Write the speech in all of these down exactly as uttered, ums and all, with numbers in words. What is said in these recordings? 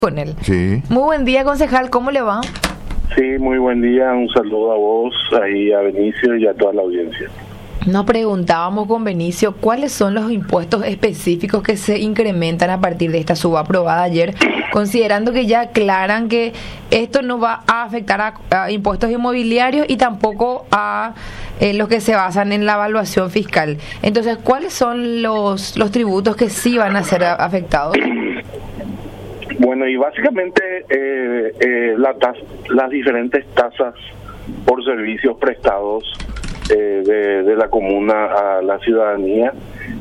con él. Sí. Muy buen día, concejal, ¿cómo le va? Sí, muy buen día, un saludo a vos, ahí a Benicio y a toda la audiencia. Nos preguntábamos con Benicio cuáles son los impuestos específicos que se incrementan a partir de esta suba aprobada ayer, considerando que ya aclaran que esto no va a afectar a, a impuestos inmobiliarios y tampoco a eh, los que se basan en la evaluación fiscal. Entonces, ¿cuáles son los, los tributos que sí van a ser afectados? Bueno, y básicamente eh, eh, la tas- las diferentes tasas por servicios prestados eh, de, de la comuna a la ciudadanía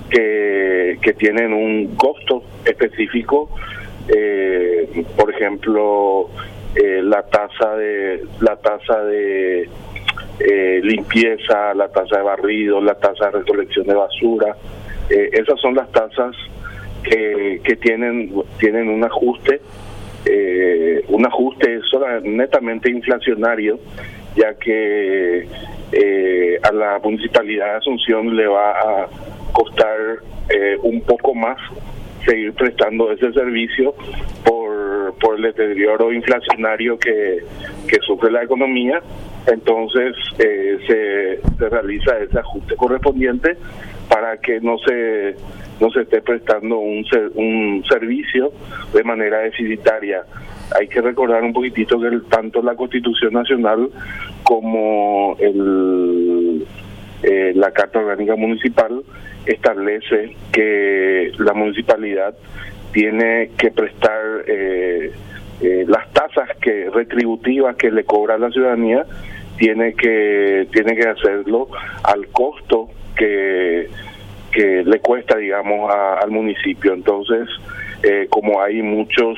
que, que tienen un costo específico, eh, por ejemplo, eh, la tasa de la tasa de eh, limpieza, la tasa de barrido, la tasa de recolección de basura, eh, esas son las tasas que, que tienen tienen un ajuste eh, un ajuste solo netamente inflacionario, ya que eh, a la municipalidad de Asunción le va a costar eh, un poco más seguir prestando ese servicio por por el deterioro inflacionario que, que sufre la economía. Entonces eh, se, se realiza ese ajuste correspondiente para que no se no se esté prestando un ser, un servicio de manera deficitaria. Hay que recordar un poquitito que el, tanto la Constitución Nacional como el eh, la Carta Orgánica Municipal establece que la municipalidad tiene que prestar eh, eh, las tasas que retributivas que le cobra a la ciudadanía, tiene que tiene que hacerlo al costo que que le cuesta, digamos, a, al municipio. Entonces, eh, como hay muchos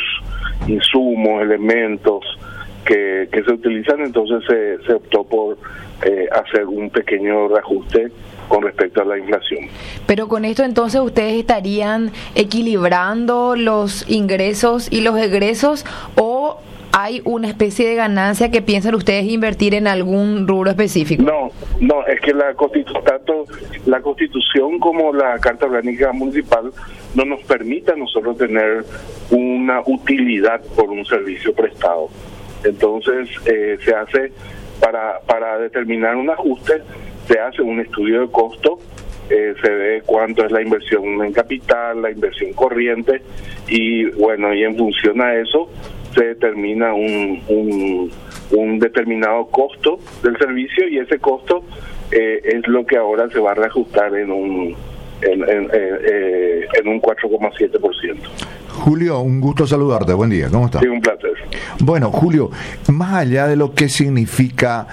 insumos, elementos que, que se utilizan, entonces se, se optó por eh, hacer un pequeño reajuste con respecto a la inflación. Pero con esto entonces ustedes estarían equilibrando los ingresos y los egresos, ¿o hay una especie de ganancia que piensan ustedes invertir en algún rubro específico? No, no, es que la Constitu- tanto la Constitución como la Carta Orgánica Municipal no nos permite a nosotros tener una utilidad por un servicio prestado. Entonces eh, se hace para para determinar un ajuste, se hace un estudio de costo, eh, se ve cuánto es la inversión en capital, la inversión corriente, y bueno, y en función a eso se determina un, un, un determinado costo del servicio, y ese costo eh, es lo que ahora se va a reajustar en un en, en, eh, en un cuatro coma siete por ciento. Julio, un gusto saludarte. Buen día, ¿cómo estás? Sí, un placer. Bueno, Julio, más allá de lo que significa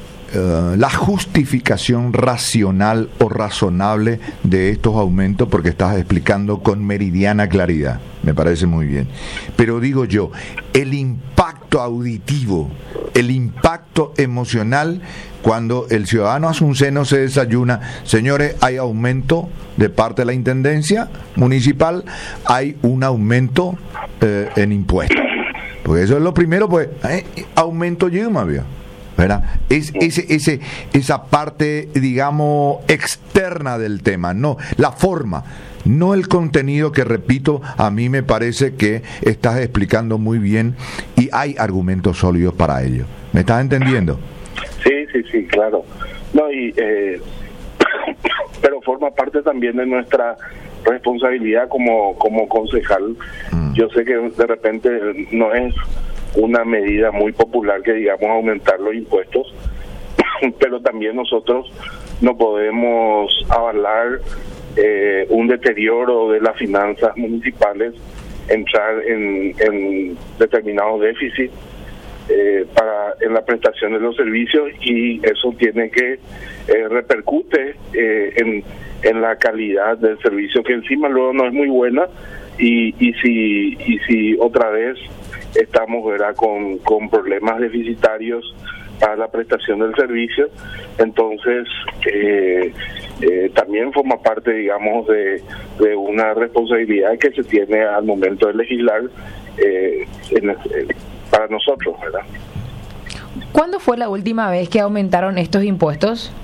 Uh, la justificación racional o razonable de estos aumentos, porque estás explicando con meridiana claridad, me parece muy bien, pero digo yo, el impacto auditivo, el impacto emocional, cuando el ciudadano asunceno se desayuna, señores, hay aumento de parte de la Intendencia Municipal, hay un aumento eh, en impuestos, porque eso es lo primero, pues, eh, aumento Yuma, ¿vio? ¿Verdad? Es ese, ese, esa parte, digamos, externa del tema, no la forma, no el contenido, que repito, a mí me parece que estás explicando muy bien y hay argumentos sólidos para ello. ¿Me estás entendiendo? Sí, sí, sí, claro. No, y eh, pero forma parte también de nuestra responsabilidad como como concejal. Mm. Yo sé que de repente no es una medida muy popular que digamos aumentar los impuestos, pero también nosotros no podemos avalar eh, un deterioro de las finanzas municipales, entrar en, en determinados déficits eh, para en la prestación de los servicios, y eso tiene que eh, repercute eh, en, en la calidad del servicio, que encima luego no es muy buena, y, y si y si otra vez estamos, ¿verdad?, con, con problemas deficitarios para la prestación del servicio, entonces eh, eh, también forma parte, digamos, de, de una responsabilidad que se tiene al momento de legislar eh, en, eh, para nosotros, ¿verdad? ¿Cuándo fue la última vez que aumentaron estos impuestos?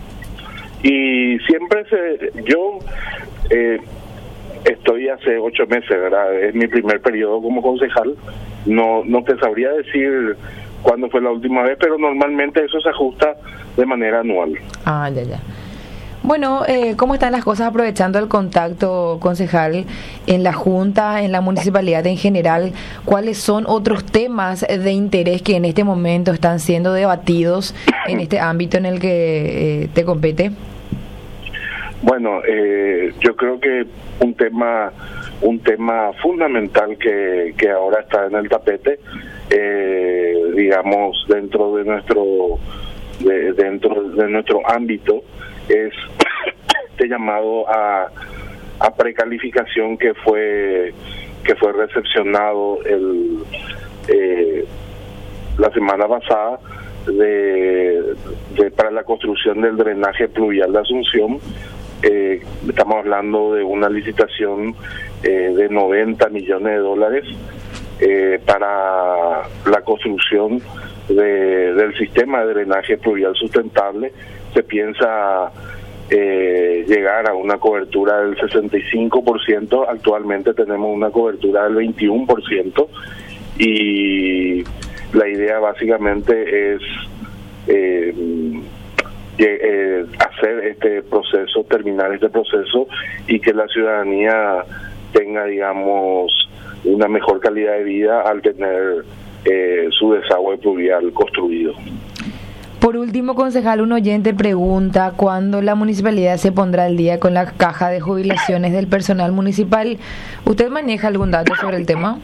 Y siempre se, yo eh, estoy hace ocho meses, ¿verdad? Es mi primer periodo como concejal, no, no te sabría decir cuándo fue la última vez, pero normalmente eso se ajusta de manera anual. Ah, ya, ya. Bueno, eh, ¿cómo están las cosas aprovechando el contacto, concejal, en la Junta, en la municipalidad en general? ¿Cuáles son otros temas de interés que en este momento están siendo debatidos en este ámbito en el que eh, te compete? Bueno, eh, yo creo que un tema un tema fundamental que, que ahora está en el tapete, eh, digamos, dentro de nuestro de, dentro de nuestro ámbito, es este llamado a, a precalificación que fue que fue recepcionado el eh, la semana pasada de, de para la construcción del drenaje pluvial de Asunción. Eh, estamos hablando de una licitación eh, de noventa millones de dólares eh, para la construcción de, del sistema de drenaje pluvial sustentable. Se piensa eh, llegar a una cobertura del sesenta y cinco por ciento, actualmente tenemos una cobertura del veintiuno por ciento, y la idea básicamente es eh, Eh, hacer este proceso, terminar este proceso y que la ciudadanía tenga, digamos, una mejor calidad de vida al tener eh, su desagüe pluvial construido. Por último, concejal, un oyente pregunta cuándo la municipalidad se pondrá al día con la caja de jubilaciones del personal municipal. ¿Usted maneja algún dato sobre el tema?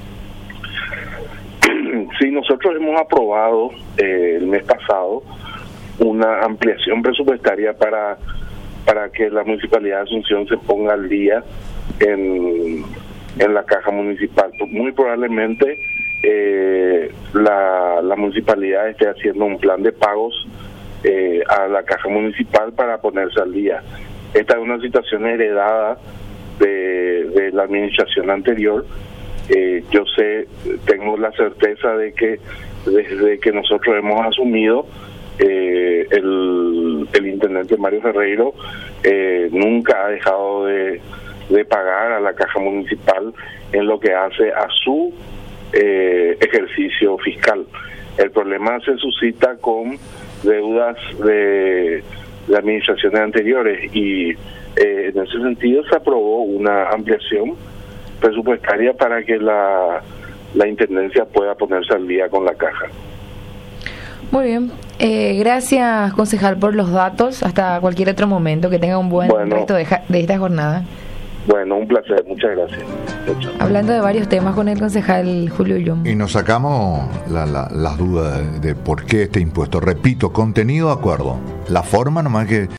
Sí, nosotros hemos aprobado eh, el mes pasado una ampliación presupuestaria para para que la Municipalidad de Asunción se ponga al día en, en la caja municipal. Muy probablemente eh, la, la municipalidad esté haciendo un plan de pagos eh, a la caja municipal para ponerse al día. Esta es una situación heredada de, de la administración anterior. Eh, yo sé, tengo la certeza de que desde que nosotros hemos asumido, Eh, el, el intendente Mario Ferreiro eh, nunca ha dejado de, de pagar a la caja municipal en lo que hace a su eh, ejercicio fiscal. El problema se suscita con deudas de, de administraciones anteriores y eh, en ese sentido se aprobó una ampliación presupuestaria para que la, la intendencia pueda ponerse al día con la caja. Muy bien, eh, gracias concejal por los datos, hasta cualquier otro momento, que tenga un buen bueno, resto de, de esta jornada. Bueno, un placer, muchas gracias. Chao. Hablando de varios temas con el concejal Julio Ullum. Y nos sacamos la, la, las dudas de, de por qué este impuesto. Repito, contenido de acuerdo, la forma nomás que